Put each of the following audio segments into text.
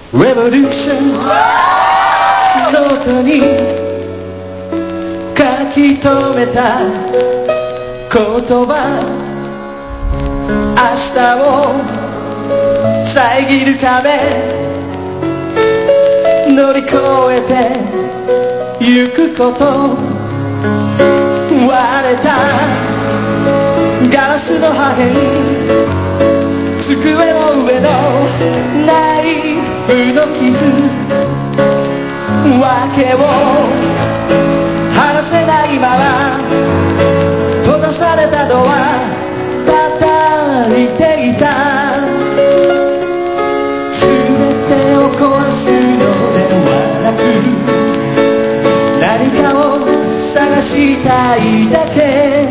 レボリューションノートに書き留めた言葉、明日を遮る壁乗り越えてゆくこと、割れたガラスの破片、机の上のナイフの傷、訳を話せないまま閉ざされたドア叩いていた。全てを壊すのではなく、何かを探したいだけ。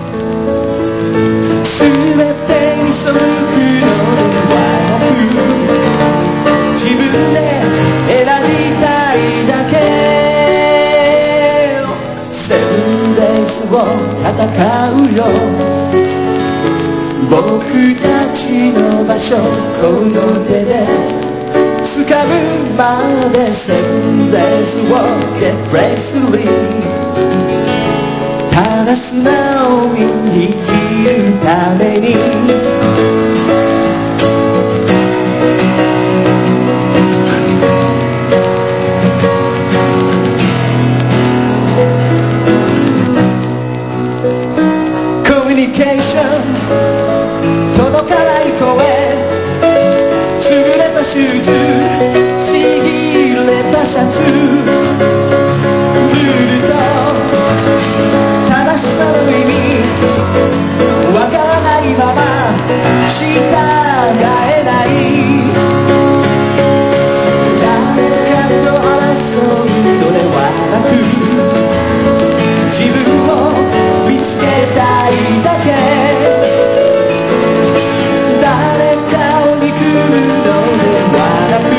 全てに背くのではなく、自分で選びたいだけ。セブンデイズを戦うよ、僕たちの場所、この手で掴むまで。セブンデイズを Get Bracely、 ただ素直に生きるために。コミュニケーション届かない声、潰れたシューズ、ちぎれたシャツ、ルールと正しさの意味わからないまま従えない。誰かと争うのではなく、自分を見つけたいだけ。誰かを憎むのではなく、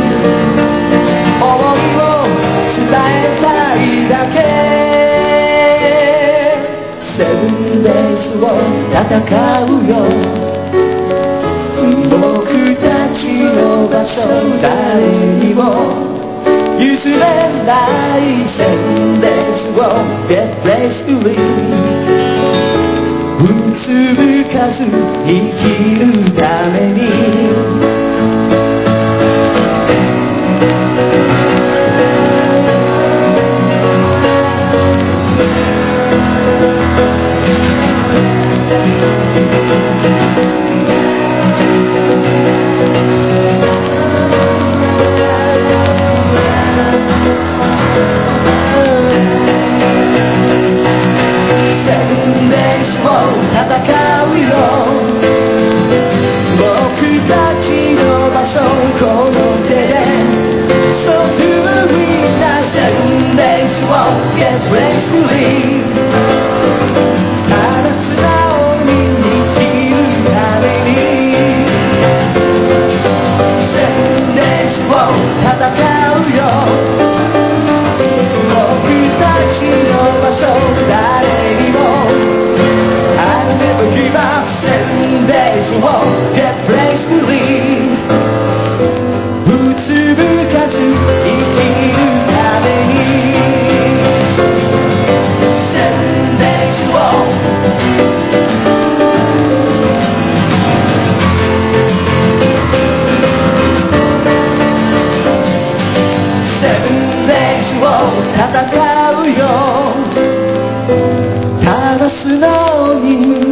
思いを伝えたいだけ。セブンデイズを戦うよ、僕たちの場所、誰にも譲れない。セブンデイズを Get Bracely、 うつむかず生きるために。戦うよ、ただ素直に